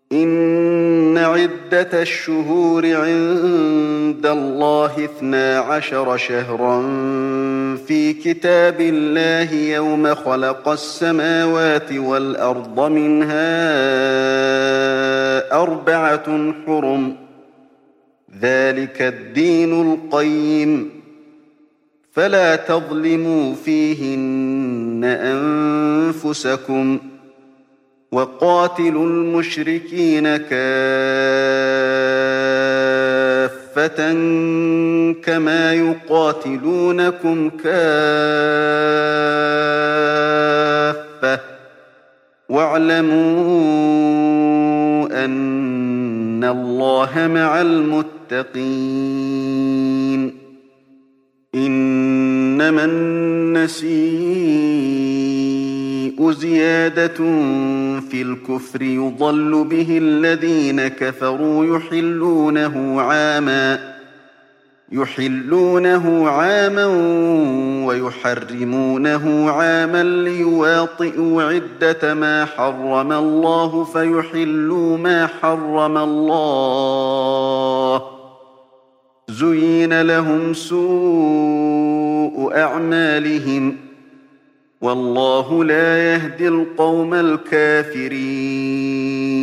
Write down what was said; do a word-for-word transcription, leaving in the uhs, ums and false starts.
إن عدة الشهور عند الله اثنا عشر شهرا في كتاب الله يوم خلق السماوات والأرض منها أربعة حرم ذلك الدين القيم فلا تظلموا فيهن أنفسكم وقاتلوا المشركين كافة كما يقاتلونكم كافة واعلموا أن الله مع المتقين إنما النسيء زيادة في الكفر يضل به الذين كفروا يحلونه عاما يحلونه عاما ويحرمونه عاما ليواطئوا عدة ما حرم الله فيحلوا ما حرم الله زين لهم سوء أعمالهم والله لا يهدي القوم الكافرين